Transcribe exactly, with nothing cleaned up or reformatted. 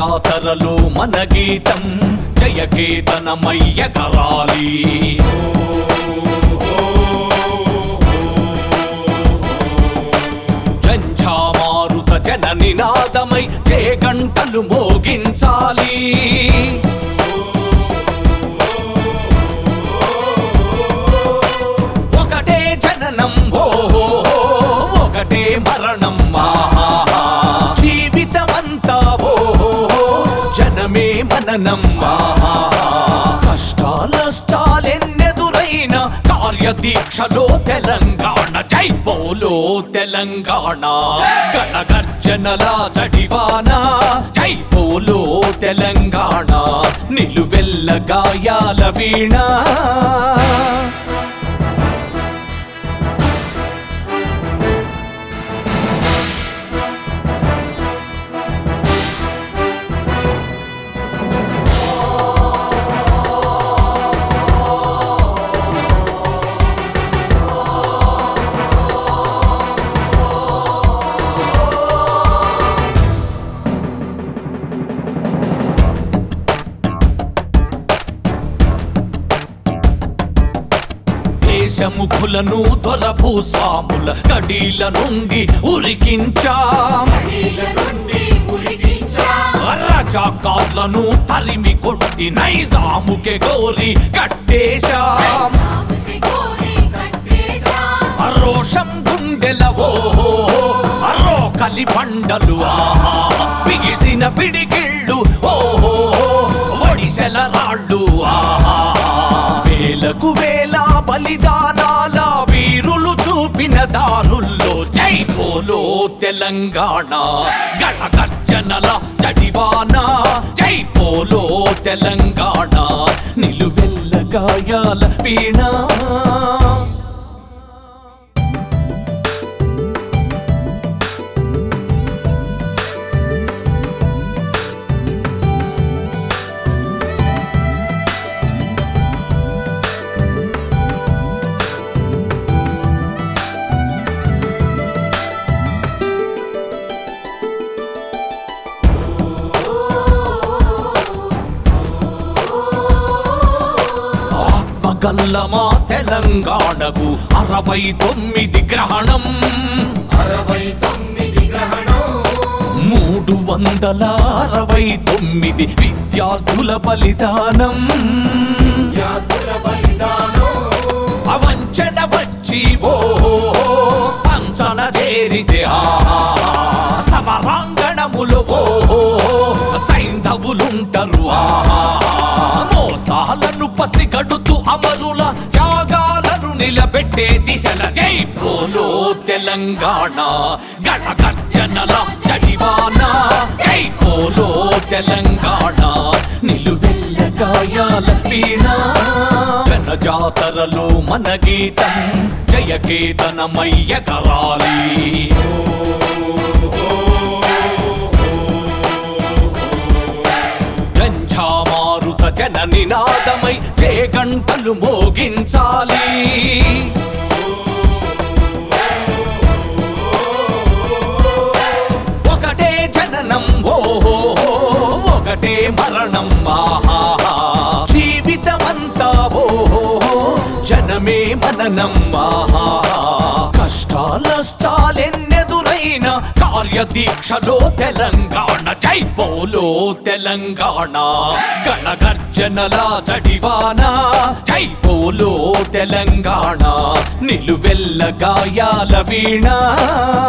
జాతరలో మన గీతం జయకేతనమయ్య కరాలి. జంఝామారుత జన నినాదమై జయ గంటలు మోగించాలి. ఒకటే జననం ఓహో ఒకటే మరణం ఆహా జీవితమంతా ఓహో జనమే మననం ఆహా కష్టాలష్టాలెన్నెదురైన కార్యదీక్షలో తెలంగాణ జై బోలో తెలంగాణ గణగర్జనల జడివాన జై బోలో తెలంగాణ నిలువెల్ల గాయాల వీణ. దేశముఖులను దొరభూస్వాముల కడీల నుండి ఉరికించాం. రజాకార్లను తరిమి కొట్టి నైజాముకే గోరి కట్టేశాం. రోషం గుండెల ఓహో అరో కలి బండలు ఆహా బిగిసిన పిడికిళ్ళు ఓహో ఒడిసెల రాళ్ళు ఆహా వేలకు వేల బలిదానాల వీరులు చూపిన దారుల్లో జై బోలో తెలంగాణ గణగర్జనల జడివాన జై బోలో తెలంగాణ నిలువెల్ల గాయాల వీణ. గల్లమా తెలంగాణకు అరవై తొమ్మిది గ్రహణం అరవై తొమ్మిది గ్రహణం మూడు వందల అరవై తొమ్మిది విద్యార్థుల బలిదానం. విద్యార్థుల బలిదానం అవంచన వచ్చి ఓహో పంచన చేరితే ఆహా సమరాంగణములు ఓహో సైంధవులుంటరు ఆహా మోసాలను పసిగడుతూ అమరుల త్యాగాలను నిలబెట్టే దిశల జై బోలో తెలంగాణ గణగర్జనల జడివాన జై బోలో తెలంగాణ నిలువెల్ల గాయాల వీణ. జనజాతరలో మన గీతం జయకేతనమయ్య కరాలి. జంఝామారుత జన నినాదమై జయ గంటలు మోగించాలి. ఒకటే జననం ఓహో ఒకటే మరణం ఆహా జీవితమంతా ఓహో జనమే మననం ఆహా కష్టాలష్టాలెన్నెదురైన కార్యదీక్షలో తెలంగాణ జై బోలో తెలంగాణ గణగర్జనల జడివాన జై బోలో తెలంగాణ నిలువెల్ల గాయాల వీణ.